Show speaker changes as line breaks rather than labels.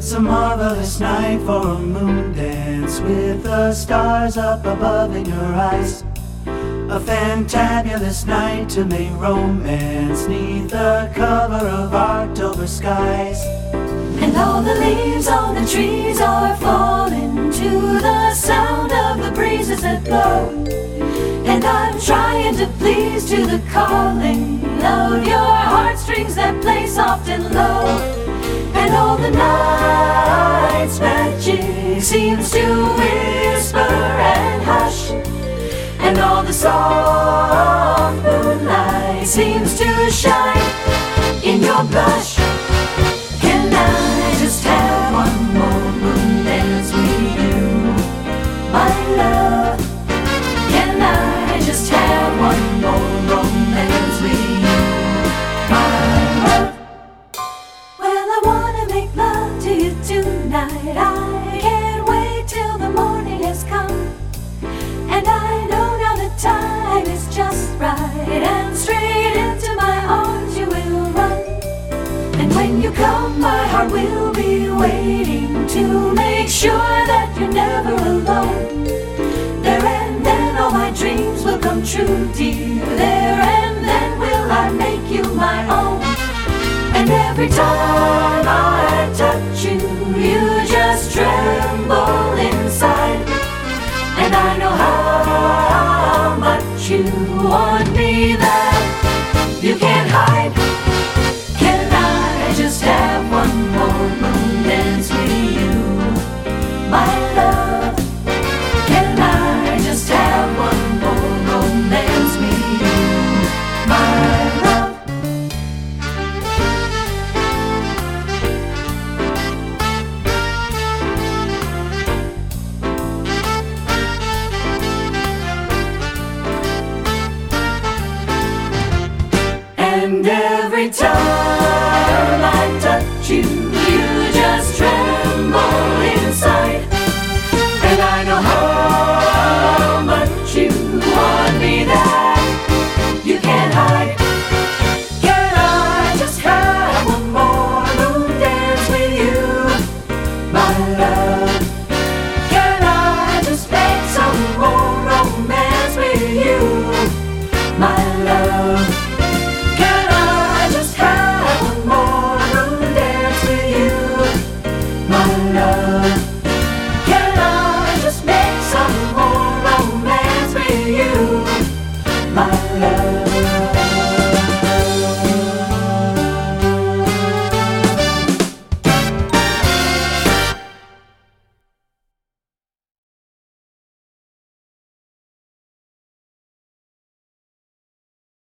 It's a marvelous night for a moon dance with the stars up above in your eyes. A fantabulous night to make romance neath the cover of October skies.
And all the leaves on the trees are falling to the sound of the breezes that blow. And I'm trying to please to the calling of your heartstrings that play soft and low. And all the night's magic seems to whisper and hush. And all the soft moonlight seems to shine in your blush. Can I just have one more moon dance with you, my love? Can I just have one more romance with you, my love? Well, I wanna make love to you tonight. I can't wait till the morning has come. And I know now the time is just right, and straight into my arms you will run. And when you come, my heart will be waiting to make sure that you're never alone. There and then all my dreams will come true, dear.